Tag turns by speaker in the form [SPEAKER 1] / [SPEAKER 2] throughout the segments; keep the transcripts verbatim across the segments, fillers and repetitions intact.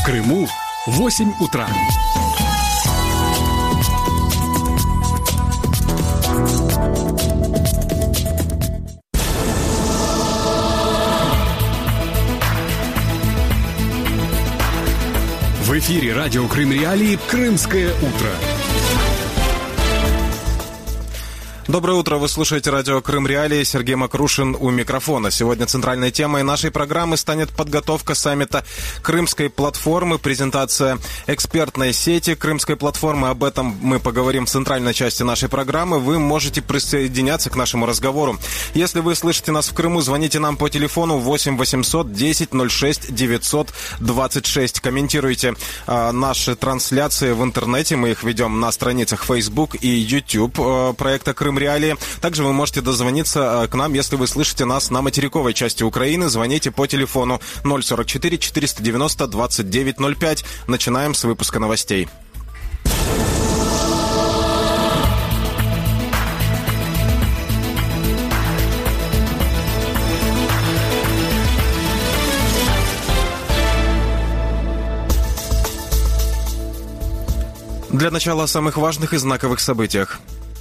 [SPEAKER 1] В Крыму восемь утра. В эфире радио Крым Реалии «Крымское утро».
[SPEAKER 2] Доброе утро, вы слушаете радио Крым Реалии, Сергей Макрушин у микрофона. Сегодня центральной темой нашей программы станет подготовка саммита Крымской платформы, презентация экспертной сети Крымской платформы. Об этом мы поговорим в центральной части нашей программы. Вы можете присоединяться к нашему разговору. Если вы слышите нас в Крыму, звоните нам по телефону восемь восемьсот десять ноль шесть девятьсот двадцать шесть. Комментируйте а, наши трансляции в интернете. Мы их ведем на страницах Facebook и YouTube а, проекта Крым Реалии. Также вы можете дозвониться к нам, если вы слышите нас на материковой части Украины. Звоните по телефону ноль сорок четыре четыреста девяносто двадцать девять ноль пять. Начинаем с выпуска новостей. Для начала о самых важных и знаковых событиях.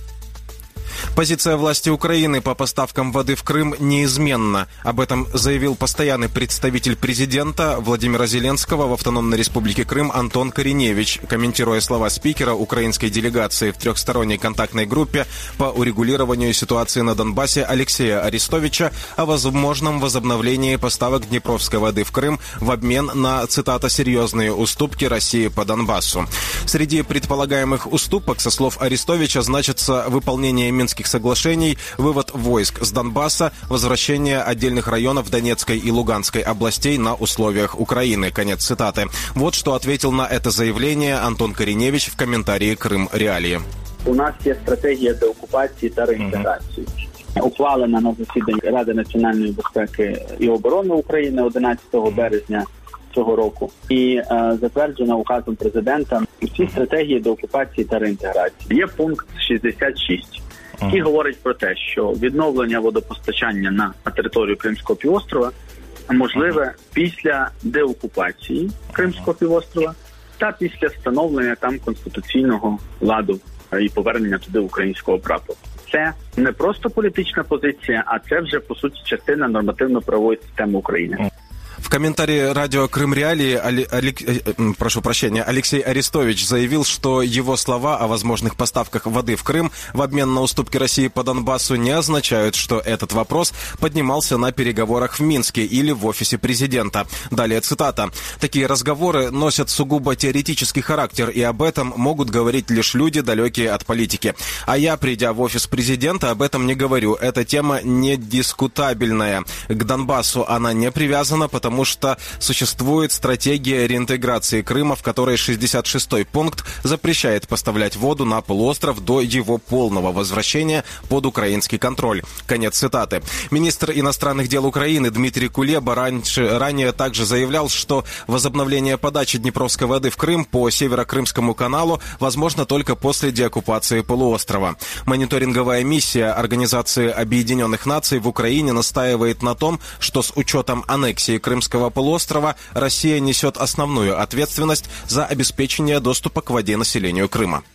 [SPEAKER 2] Позиция власти Украины по поставкам воды в Крым неизменна. Об этом заявил постоянный представитель президента Владимира Зеленского в Автономной Республике Крым Антон Кориневич, комментируя слова спикера украинской делегации в трехсторонней контактной группе по урегулированию ситуации на Донбассе Алексея Арестовича о возможном возобновлении поставок Днепровской воды в Крым в обмен на, цитата, «серьезные уступки России по Донбассу». Среди предполагаемых уступок, со слов Арестовича, значится выполнение Минских соглашений, вывод войск с Донбасса, возвращение отдельных районов Донецкой и Луганской областей на условиях Украины. Конец цитаты. Вот что ответил на это заявление Антон Кориневич в комментарии «Крым Реалии».
[SPEAKER 3] У нас є стратегія деокупації та реінтеграції. Ухвалена на засіданні Ради національної безпеки і оборони України одинадцятого березня цього року і е, затверджена указом президента у цій стратегії деокупації та реінтеграції. Є пункт шістдесят шість. Який говорить про те, що відновлення водопостачання на, на територію Кримського півострова можливе після деокупації Кримського півострова та після встановлення там конституційного ладу і повернення туди українського прапору. Це не просто політична позиція, а це вже, по суті, частина нормативно-правової системи України.
[SPEAKER 2] В комментарии радио Крым Реалии Али, Али, прошу прощения, Алексей Арестович заявил, что его слова о возможных поставках воды в Крым в обмен на уступки России по Донбассу не означают, что этот вопрос поднимался на переговорах в Минске или в офисе президента. Далее цитата. «Такие разговоры носят сугубо теоретический характер, и об этом могут говорить лишь люди, далекие от политики. А я, придя в офис президента, об этом не говорю. Эта тема недискутабельная. К Донбассу она не привязана, потому потому что существует стратегия реинтеграции Крыма, в которой шестьдесят шестой пункт запрещает поставлять воду на полуостров до его полного возвращения под украинский контроль». Конец цитаты. Министр иностранных дел Украины Дмитрий Кулеба раньше, ранее также заявлял, что возобновление подачи Днепровской воды в Крым по Северо-Крымскому каналу возможно только после деоккупации полуострова. Мониторинговая миссия Организации Объединенных Наций в Украине настаивает на том, что с учетом аннексии Крымского полуострова Россия несет основную ответственность за обеспечение доступа к воде населению Крыма.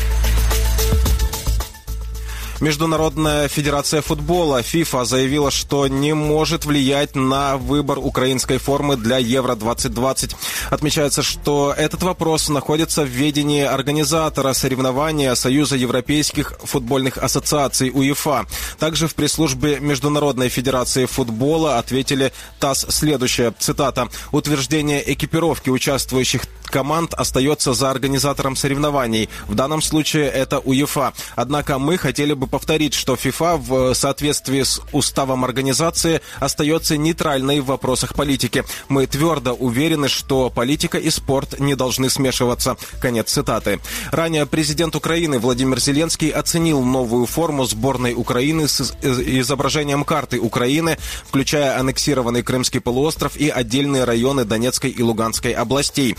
[SPEAKER 2] Международная федерация футбола ФИФА заявила, что не может влиять на выбор украинской формы для Евро двадцать двадцать. Отмечается, что этот вопрос находится в ведении организатора соревнования Союза Европейских футбольных ассоциаций УЕФА. Также в пресс-службе Международной федерации футбола ответили ТАСС следующее, цитата, «Утверждение экипировки участвующих команд остается за организатором соревнований. В данном случае это УЕФА. Однако мы хотели бы повторить, что ФИФА в соответствии с уставом организации остается нейтральной в вопросах политики. Мы твердо уверены, что политика и спорт не должны смешиваться». Конец цитаты. Ранее президент Украины Владимир Зеленский оценил новую форму сборной Украины с изображением карты Украины, включая аннексированный Крымский полуостров и отдельные районы Донецкой и Луганской областей. Так,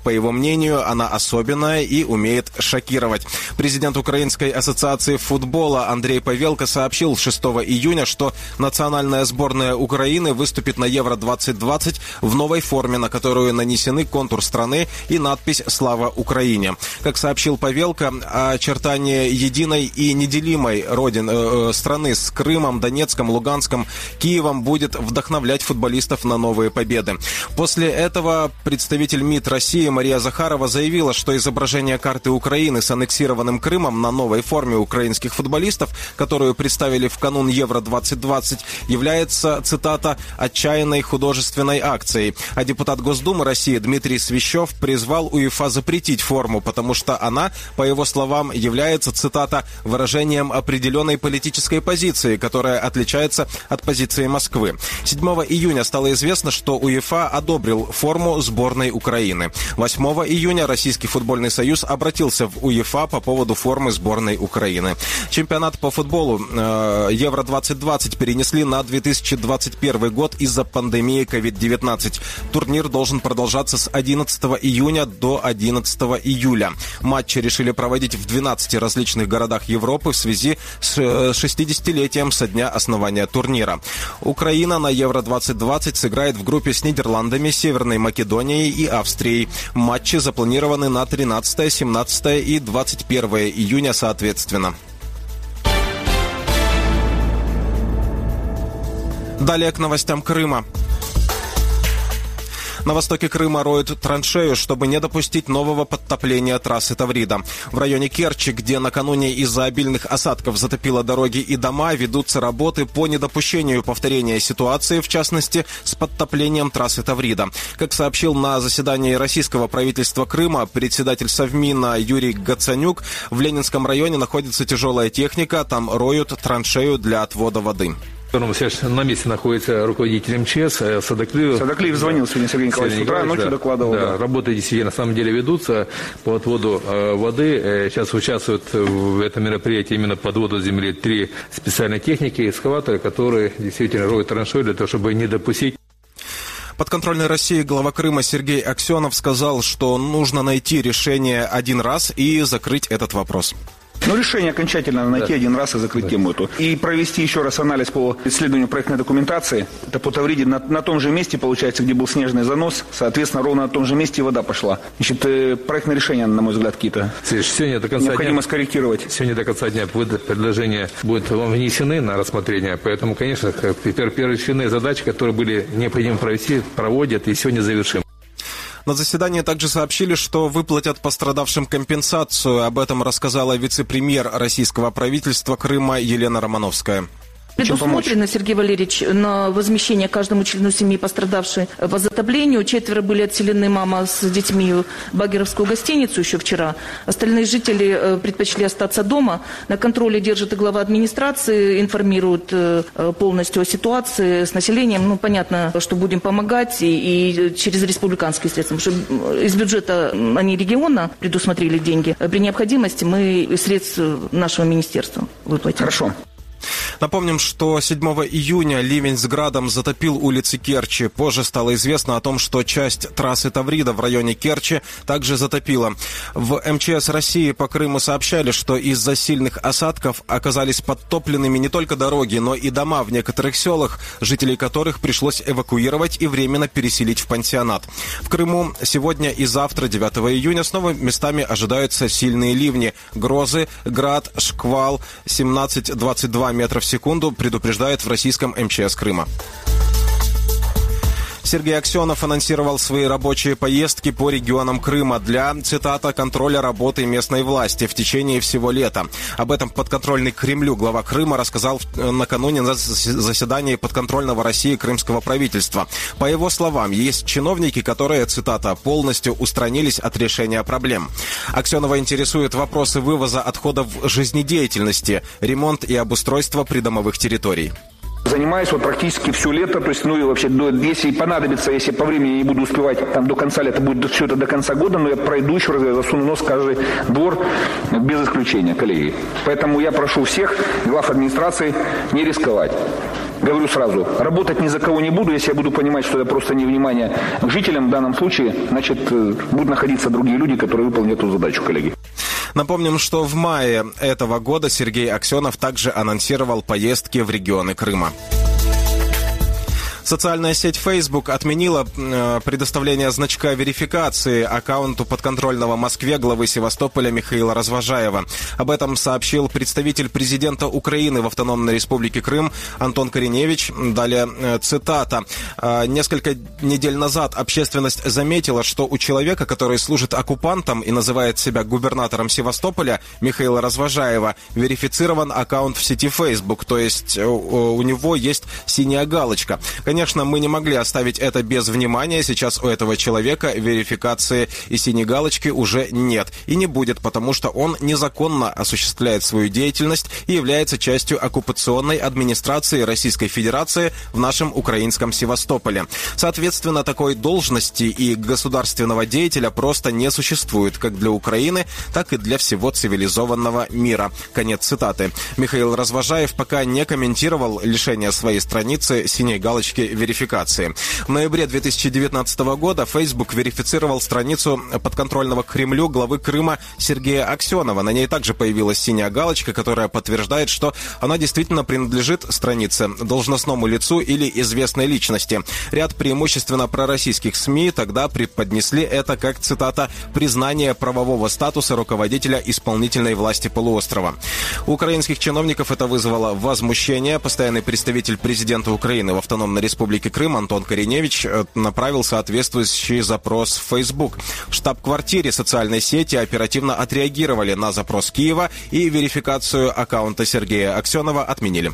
[SPEAKER 2] По его мнению, она особенная и умеет шокировать. Президент Украинской ассоциации футбола Андрей Павелко сообщил шестого июня, что национальная сборная Украины выступит на Евро двадцать двадцать в новой форме, на которую нанесены контур страны и надпись «Слава Украине». Как сообщил Павелко, очертания единой и неделимой родины, э, страны с Крымом, Донецком, Луганском, Киевом будет вдохновлять футболистов на новые победы. После этого представитель МИД России Мария Захарова заявила, что изображение карты Украины с аннексированным Крымом на новой форме украинских футболистов, которую представили в канун Евро двадцать двадцать, является, цитата, «отчаянной художественной акцией». А депутат Госдумы России Дмитрий Свищев призвал УЕФА запретить форму, потому что она, по его словам, является, цитата, выражением определенной политической позиции, которая отличается от позиции Москвы. седьмого июня стало известно, что УЕФА одобрил форму сборной Украины. восьмого июня Российский футбольный союз обратился в УЕФА по поводу формы сборной Украины. Чемпионат по футболу э, Евро двадцать двадцать перенесли на две тысячи двадцать первый год из-за пандемии ковид девятнадцать. Турнир должен продолжаться с одиннадцатого июня до одиннадцатого июля. Матчи решили проводить в двенадцати различных городах Европы в связи с шестидесятилетием со дня основания турнира. Украина на Евро двадцать двадцать сыграет в группе с Нидерландами, Северной Македонией и Австрией. Матчи запланированы на тринадцатое, семнадцатое и двадцать первое июня соответственно. Далее к новостям Крыма. На востоке Крыма роют траншею, чтобы не допустить нового подтопления трассы Таврида. В районе Керчи, где накануне из-за обильных осадков затопило дороги и дома, ведутся работы по недопущению повторения ситуации, в частности, с подтоплением трассы Таврида. Как сообщил на заседании российского правительства Крыма председатель Совмина Юрий Гацанюк, в Ленинском районе находится тяжелая техника, там роют траншею для отвода воды.
[SPEAKER 4] Сейчас на месте находится руководитель МЧС Садаклиев.
[SPEAKER 5] Садаклиев звонил сегодня Сергей Николаевич с утра, ночью
[SPEAKER 4] да,
[SPEAKER 5] докладывал.
[SPEAKER 4] Да,
[SPEAKER 5] да.
[SPEAKER 4] Работы действительно на самом деле ведутся по отводу э, воды. Сейчас участвуют в этом мероприятии именно подводу земли три специальные техники, экскаваторы, которые действительно роют траншею для того, чтобы не допустить.
[SPEAKER 2] Подконтрольной России глава Крыма Сергей Аксенов сказал, что нужно найти решение один раз и закрыть этот вопрос.
[SPEAKER 5] Ну, решение окончательно найти да. один раз и закрыть да. тему эту. И провести еще раз анализ по исследованию проектной документации. Это по Тавриде на, на том же месте, получается, где был снежный занос. Соответственно, ровно на том же месте и вода пошла. Значит, проектные решения, на мой взгляд, какие-то
[SPEAKER 4] сегодня до конца
[SPEAKER 5] необходимо
[SPEAKER 4] дня,
[SPEAKER 5] скорректировать.
[SPEAKER 4] Сегодня до конца дня предложения будут внесены на рассмотрение. Поэтому, конечно, первоочередные задачи, которые были необходимо провести, проводят и сегодня завершим.
[SPEAKER 2] На заседании также сообщили, что выплатят пострадавшим компенсацию. Об этом рассказала вице-премьер российского правительства Крыма Елена Романовская.
[SPEAKER 6] Предусмотрено, Сергей Валерьевич, на возмещение каждому члену семьи, пострадавшей по затоплению. Четверо были отселены, мама с детьми, в Багеровскую гостиницу еще вчера. Остальные жители предпочли остаться дома. На контроле держит и глава администрации, информирует полностью о ситуации с населением. Ну, понятно, что будем помогать и, и через республиканские средства. Потому что из бюджета, они региона предусмотрели деньги. При необходимости мы из средств нашего министерства выплатим.
[SPEAKER 5] Хорошо.
[SPEAKER 2] Напомним, что седьмого июня ливень с градом затопил улицы Керчи. Позже стало известно о том, что часть трассы Таврида в районе Керчи также затопило. В МЧС России по Крыму сообщали, что из-за сильных осадков оказались подтопленными не только дороги, но и дома в некоторых селах, жителей которых пришлось эвакуировать и временно переселить в пансионат. В Крыму сегодня и завтра, девятого июня, снова местами ожидаются сильные ливни. Грозы, град, шквал семнадцать - двадцать два метра в секунду, предупреждает в российском МЧС Крыма. Сергей Аксенов анонсировал свои рабочие поездки по регионам Крыма для, цитата, контроля работы местной власти в течение всего лета. Об этом подконтрольный Кремлю глава Крыма рассказал накануне на заседании подконтрольного России крымского правительства. По его словам, есть чиновники, которые, цитата, полностью устранились от решения проблем. Аксенова интересуют вопросы вывоза отходов жизнедеятельности, ремонт и обустройство придомовых территорий.
[SPEAKER 5] Занимаюсь вот практически все лето, то есть, ну и вообще, до, если понадобится, если по времени не буду успевать, там до конца лета будет все это до конца года, но я пройду еще раз, я засуну нос в каждый двор, без исключения, коллеги. Поэтому я прошу всех глав администрации не рисковать. говорю сразу, работать ни за кого не буду, если я буду понимать, что это просто невнимание к жителям в данном случае, значит, будут находиться другие люди, которые выполнят эту задачу, коллеги.
[SPEAKER 2] Напомним, что в мае этого года Сергей Аксенов также анонсировал поездки в регионы Крыма. Социальная сеть Facebook отменила э, предоставление значка верификации аккаунту подконтрольного Москве главы Севастополя Михаила Развожаева. Об этом сообщил представитель президента Украины в Автономной Республике Крым Антон Кореневич. Далее э, цитата. Э, «Несколько недель назад общественность заметила, что у человека, который служит оккупантом и называет себя губернатором Севастополя, Михаила Развожаева, верифицирован аккаунт в сети Facebook, то есть э, у него есть синяя галочка». Конечно, мы не могли оставить это без внимания. Сейчас у этого человека верификации и синей галочки уже нет. И не будет, потому что он незаконно осуществляет свою деятельность и является частью оккупационной администрации Российской Федерации в нашем украинском Севастополе. Соответственно, такой должности и государственного деятеля просто не существует как для Украины, так и для всего цивилизованного мира. Конец цитаты. Михаил Развожаев пока не комментировал лишение своей страницы синей галочки верификации. В ноябре две тысячи девятнадцатого года Facebook верифицировал страницу подконтрольного Кремлю главы Крыма Сергея Аксенова. На ней также появилась синяя галочка, которая подтверждает, что она действительно принадлежит странице, должностному лицу или известной личности. Ряд преимущественно пророссийских СМИ тогда преподнесли это как, цитата, «признание правового статуса руководителя исполнительной власти полуострова». У украинских чиновников это вызвало возмущение. Постоянный представитель президента Украины в Автономной Республике Крым Антон Кореневич направил соответствующий запрос в Facebook. В штаб-квартире социальной сети оперативно отреагировали на запрос Киева и верификацию аккаунта Сергея Аксенова отменили.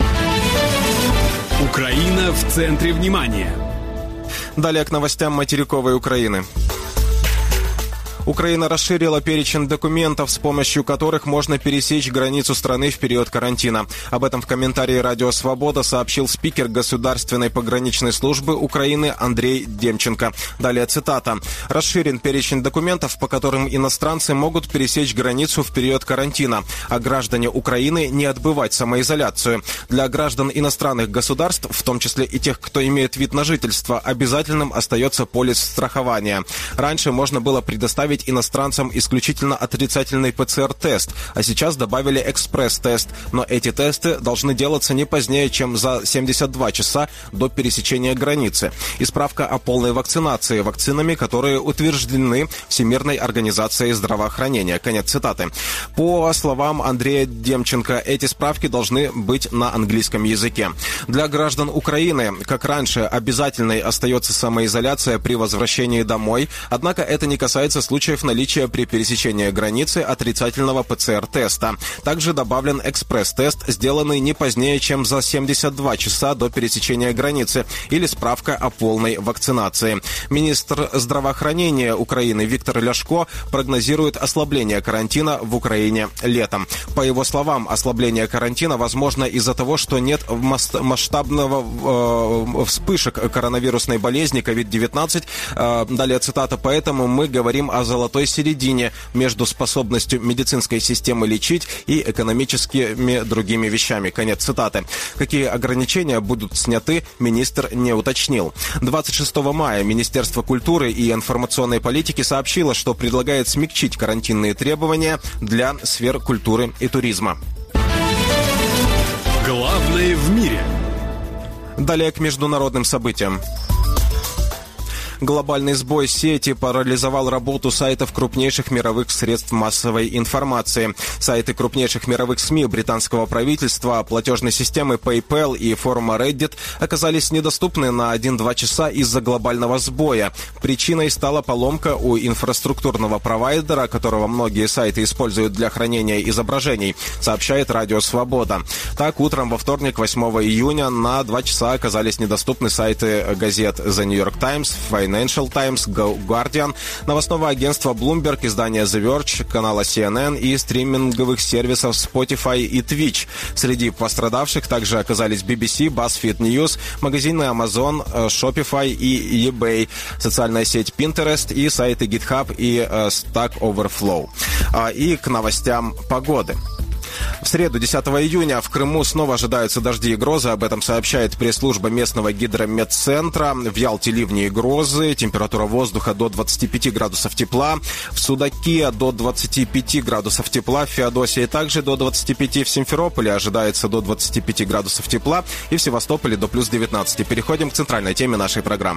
[SPEAKER 1] Украина в центре внимания.
[SPEAKER 2] Далее к новостям материковой Украины. Украина расширила перечень документов, с помощью которых можно пересечь границу страны в период карантина. Об этом в комментарии «Радио Свобода» сообщил спикер Государственной пограничной службы Украины Андрей Демченко. Далее цитата. «Расширен перечень документов, по которым иностранцы могут пересечь границу в период карантина, а граждане Украины не отбывать самоизоляцию. Для граждан иностранных государств, в том числе и тех, кто имеет вид на жительство, обязательным остается полис страхования. Раньше можно было предоставить иностранцам исключительно отрицательный ПЦР-тест, а сейчас добавили экспресс-тест, но эти тесты должны делаться не позднее, чем за семьдесят два часа до пересечения границы. И справка о полной вакцинации вакцинами, которые утверждены Всемирной организацией здравоохранения». Конец цитаты. По словам Андрея Демченко, эти справки должны быть на английском языке. Для граждан Украины, как раньше, обязательной остается самоизоляция при возвращении домой, однако это не касается случаев наличия при пересечении границы отрицательного ПЦР-теста. Также добавлен экспресс-тест, сделанный не позднее, чем за семьдесят два часа до пересечения границы, или справка о полной вакцинации. Министр здравоохранения Украины Виктор Ляшко прогнозирует ослабление карантина в Украине летом. По его словам, ослабление карантина возможно из-за того, что нет масштабного э, вспышек коронавирусной болезни ковид девятнадцать. Э, далее цитата. «Поэтому мы говорим о золотой середине между способностью медицинской системы лечить и экономическими другими вещами». Конец цитаты. Какие ограничения будут сняты, министр не уточнил. двадцать шестого мая Министерство культуры и информационной политики сообщило, что предлагает смягчить карантинные требования для сфер культуры и туризма.
[SPEAKER 1] Главное в мире.
[SPEAKER 2] Далее к международным событиям. Глобальный сбой сети парализовал работу сайтов крупнейших мировых средств массовой информации. Сайты крупнейших мировых СМИ, британского правительства, платежной системы PayPal и форума Reddit оказались недоступны на один-два часа из-за глобального сбоя. Причиной стала поломка у инфраструктурного провайдера, которого многие сайты используют для хранения изображений, сообщает Радио Свобода. Так, утром во вторник, восьмого июня, на два часа оказались недоступны сайты газет The New York Times, Financial Times, Guardian, новостного агентства Bloomberg, издания The Verge, канала си эн эн и стриминговых сервисов Spotify и Twitch. Среди пострадавших также оказались би би си, BuzzFeed News, магазины Amazon, Shopify и eBay, социальная сеть Pinterest и сайты GitHub и Stack Overflow. И к новостям погоды. В среду, десятого июня, в Крыму снова ожидаются дожди и грозы. Об этом сообщает пресс-служба местного гидрометцентра. В Ялте ливни и грозы. Температура воздуха до двадцати пяти градусов тепла. В Судаке до двадцати пяти градусов тепла. В Феодосии также до двадцати пяти. В Симферополе ожидается до двадцати пяти градусов тепла. И в Севастополе до плюс девятнадцати. Переходим к центральной теме нашей программы.